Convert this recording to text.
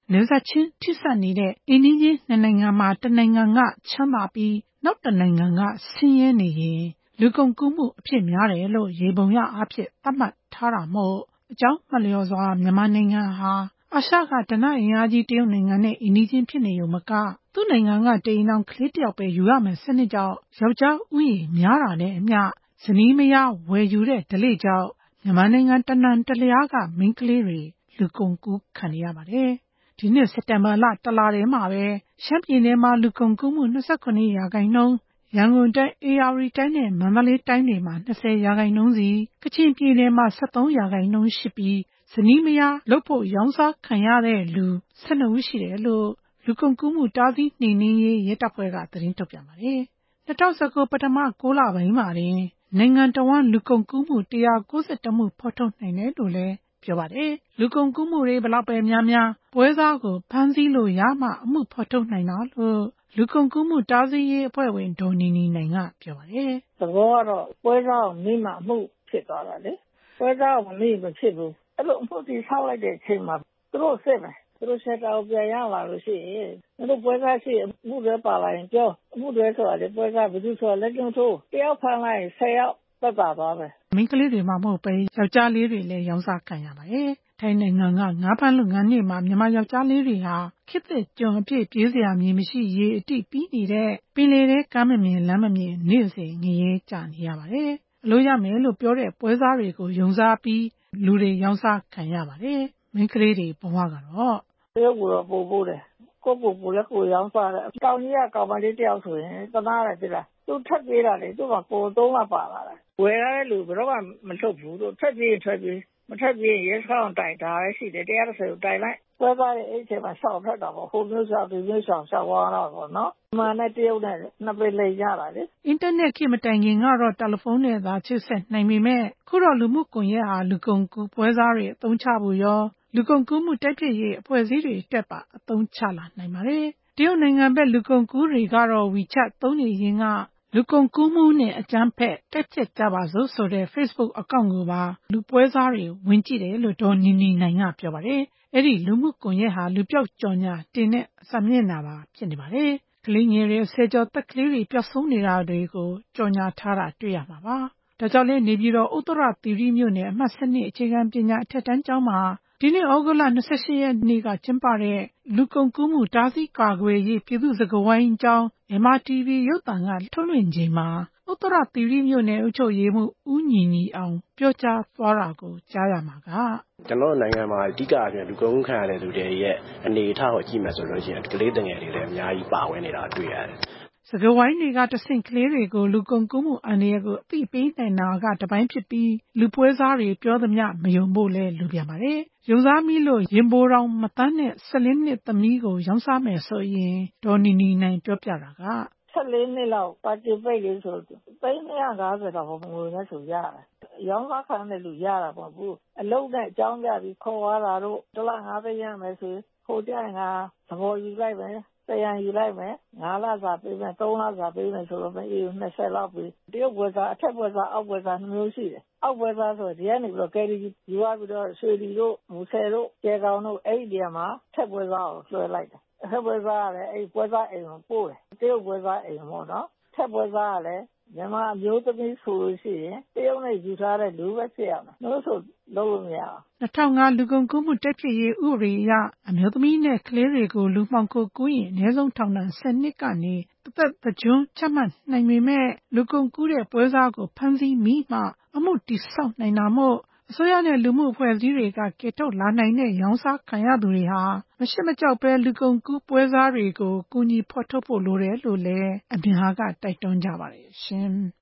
နယ်စပ်ချင်းထိစပ်နေတဲ့အိမ်နီးချင်းနှစ်နိုင်ငံမှာတစ်နိုင်ငံကချမ်းသာပြီးနောက်တစ်နိုင်ငံကဆင်းရဲနေရင်လူကုန်ကူးမှုအဖြစ်များတယ်လို့ရေပုံရအားဖြင့်သတ်မှတ်ထားတာမို့အကြောင်းမလျော်စွာမြန်မာနိုင်ငံဟာအာရှကဓနအင်အားကြီးတရုတ်နိုင်ငံနဲ့အိမ်နီးချင်းဖြစ်နေုံမကသူ့နိုင်ငံကတအိမ်ထောင်ကလေးတစ်ယောက်ပဲယူရမယ်စနစ်ကြောင့်ယောက်ျားဥယျာဉ်များတာနဲ့အမျှဇနီးမယားဝယ်ယူတဲ့ဓလေ့ကြောင့်မြန်မာနိုင်ငံတနှံတလျားကမိန်းကလေးတွေလူကုန်ကူးခံရပါတယ်။ဒီနှစ်စက်တင်ဘာလတစ်လထဲမှာပဲရှမ်းပြည်နယ်မှာလူကုန်ကူးမှု29%ရန်ကုန်တိုင်းဧရာဝတီတိုင်းနဲ့မန္တလေးတိုင်းတွေမှာ20%စီကချင်ပြည်နယ်မှာ13%ရှိပြီးဇနီးမယားလုပ်ဖို့ရောင်းစားခံရတဲ့လူ12ဦးရှိတယ်လို့လူကုန်ကူးမှုတားဆီးနှိမ်နင်းရေးရဲတပ်ဖွဲ့ကသတင်းထုတ်ပြန်ပါတယ်။2019ပထမ6လပိုင်းမှာတင်နိုင်ငံတော်ဝန်လူကုန်ကူးမှု191မှုဖော်ထုတ်နိုင်တယ်လို့လည်းပြောပါတယ်။လူကုန်ကူးမှုတွေဘလောက်ပဲများများပွဲစားကိုဖမ်းဆီးလို့ရမှအမှုဖော်ထုတ်နိုင်တာလို့လူကုန်ကူးမှုတားဆီးရေးအဖွဲ့ဝင်ဒေါ်နီနီနိုင်ကပြောပါတယ်။သဘောကတော့ပွဲစားကိုမိမှအမှုဖြစ်သွားတာလေ။ပွဲစားကိုမိမဖြစ်ဘူး။အဲ့လိုအမှုတီဆောက်လိုက်တဲ့အချိန်မှာသူတို့စစ်မယ်။သူတို့ရှက်တာကိုပြန်ရလာလို့ရှိရင်သူတို့ပွဲစားရှိအမှုတွေပါလာရင်ပြောအမှုတွေဆိုတာလေပွဲစားဘယ်သူဆိုတာလက်ကျုံထိုးတယောက်ဖမ်းလိုက်ရင်10ယောက်သက်သာသွားမယ်။မိန်းကလေးတွေမှမဟုတ်ပဲယောက်ျားလေးတွေလည်းရောင်းစားခံရပါတယ်။ထိုင်းနိုင်ငံကငါးဖမ်းလုပ်ငန်းတွေမှာမြန်မာယောက်ျားလေးတွေဟာခေတ်သစ်ကျွန်အပြည့်ပြေးစရာမြေမရှိရေအတိပြီးနေတဲ့ပင်လယ်ထဲကမ်းမမြင်လမ်းမမြင်နေ့စဉ်ငရဲကြနေရပါတယ်။အလို့ရမယ်လို့ပြောတဲ့ပွဲစားတွေကိုယုံစားပြီးလူတွေရောင်းစားခံရပါတယ်။မိန်းကလေးတွေဘဝကတော့တရုတ်ကတော့ပို့တယ်ကိုလည်းကိုရောင်းစားတယ်။ကောင်းကြီးကကောင်မလေးတယောက်ဆိုရင်သနာတယ်ပြလားသူထက်ပြေးတာလေသူ့မှာကို3လပါလာတယ်ဝယ်ရတဲ့လူဘယ်တော့မှမလွတ်ဘူးလို့ထက်ပြေးမထက်ပြေးရဲဆောင်တိုင်တာရှိတယ်130ကိုတိုင်လိုက်ပွဲစားရဲ့အဲ့ချိန်မှာရှောင်ထွက်တာပေါ့ဟိုမျိုးရှောင်ဒီမျိုးရှောင်သွားတော့ပေါ့နော်။မှန်တဲ့တရုတ်နဲ့နှစ်ပေလိမ်ရတာလေ။အင်တာနက်ခေတ်မတိုင်ခင်ကတော့တယ်လီဖုန်းနဲ့သာချိတ်ဆက်နိုင်ပေမဲ့ခုတော့လူမှုကွန်ရက်ဟာလူကုန်ကူးပွဲစားတွေအသုံးချဖို့ရောလူကုန်ကူးမှုတိုက်ဖျက်ရေးအဖွဲ့အစည်းတွေအတွက်ပါအသုံးချလာနိုင်ပါတယ်။တရုတ်နိုင်ငံဘက်လူကုန်ကူးတွေကတော့ WeChat သုံးနေရင်းကလူကုန်ကူးမှုနဲ့အကြမ်းဖက်တိုက်ဖျက်ကြပါစို့ဆိုတဲ့ Facebook အကောင့်ကိုပါလူပွဲစားတွေဝင်ကြည့်တယ်လို့ဒေါ်နီနီနိုင်ကပြောပါတယ်။အဲ့ဒီလူမှုကွန်ရက်ဟာလူပြောက်ကြော်ညာတင်တဲ့စာမျက်နှာပါဖြစ်နေပါတယ်။ကလေးငယ်တွေဆယ်ကျော်သက်ကလေးတွေပျောက်ဆုံးနေတာတွေကိုကြော်ညာထားတာတွေ့ရမှာပါ။ဒါကြောင့်လည်းနေပြည်တော်ဥတ္တရသီရိမြို့နယ်အမှတ်7အခြေခံပညာအထက်တန်းကျောင်းမှာဒီနေ့ဩဂုတ်လ28ရက်နေ့ကကျင်းပတဲ့လူကုန်ကူးမှုတားဆီးကာကွယ်ရေးပြည်သူ့စကားဝိုင်းအကြောင်း MRTV ရုပ်သံကထုတ်လွှင့်ချိန်မှာဥတ္တရသီရိမြို့နယ်အုပ်ချုပ်ရေးမှူးဦးညီညီအောင်ပြောကြားသွားတာကိုကြားရမှာကကျွန်တော်နိုင်ငံမှာအဓိကအပြင်လူကုန်ကူးခံရတဲ့လူတွေရဲ့အနေအထားကိုကြည့်မယ်ဆိုလို့ရှိရင်ကလေးငယ်တွေလည်းအများကြီးပါဝင်နေတာတွေ့ရတယ်စကားဝိုင်းတွေကတဆင့်ကလေးတွေကိုလူကုန်ကူးမှုအန္တရာယ်ကိုအသိပေးနိုင်တာကတပိုင်းဖြစ်ပြီးလူပွဲစားတွေပြောသမျှမယုံဖို့လဲလိုပြန်ပါတယ်။ယုံစားမိလို့ရင်ပိုတောင်မတန်းတဲ့14နှစ်သမီးကိုရောင်းစားမယ်ဆိုရင်ဒေါ်နီနီနိုင်ပြောပြတာက 14နှစ်လောက်ပါတီပိတ်လေးဆို350တော့ငွေနဲ့ဆိုရတယ်။ရောင်းစားခံတဲ့လူရတာပေါ့ဘူး။အလုံးနဲ့အကြောင်းပြပြီးခေါ်သွားတာတို့တစ်လ5သိန်းရမယ်ဆိုဟိုကြရင်ကသဘောယူလိုက်မယ်တရားယူလိုက်မယ်9လစာပေးမယ်3လစာပေးမယ်ဆိုတော့မအေး20လောက်ပြီးတရုတ်ပွဲစားအထက်ပွဲစားအောက်ပွဲစား2မျိုးရှိတယ်အောက်ပွဲစားဆိုဒီကနေပြီးတော့ကယ်ရီယူရပြီးတော့ရွှေလီတို့မူဆယ်တို့ကျေကောင်တို့အဲ့ဒီနေရာမှာထက်ပွဲစားကိုလွှဲလိုက်တယ်အထက်ပွဲစားကလည်းအဲ့ပွဲစားအိမ်ကိုပို့တယ်တရုတ်ပွဲစားအိမ်ပေါ့နော်ထက်ပွဲစားကလည်းမြန်မာအမျိုးသမီးဆိုလို့ရှိရင်တရုတ်နဲ့ယူထားတဲ့လူပဲဖြစ်ရမှာလို့ဆိုလုံးလို့မရအောင် 2005လူကုန်ကူးမှုတိုက်ဖျက်ရေးဥပဒေအရအမျိုးသမီးနဲ့ကလေးတွေကိုလူမှောင်ခိုကူးရင်အနည်းဆုံးထောင်ဒဏ်10နှစ်ကနေတစ်သက်သကျွန်းချမှတ်နိုင်ပေမဲ့လူကုန်ကူးတဲ့ပွဲစားကိုဖမ်းဆီးမိမှအမှုတည်ဆောက်နိုင်တာမို့အစိုးရနဲ့လူမှုအဖွဲ့အစည်းတွေကကယ်ထုတ်လာနိုင်တဲ့ရောင်းစားခံရသူတွေဟာမရှက်မကြောက်ပဲလူကုန်ကူးပွဲစားတွေကိုကူညီဖော်ထုတ်ဖို့လိုတယ်လို့လည်းအများကတိုက်တွန်းကြပါတယ်ရှင်။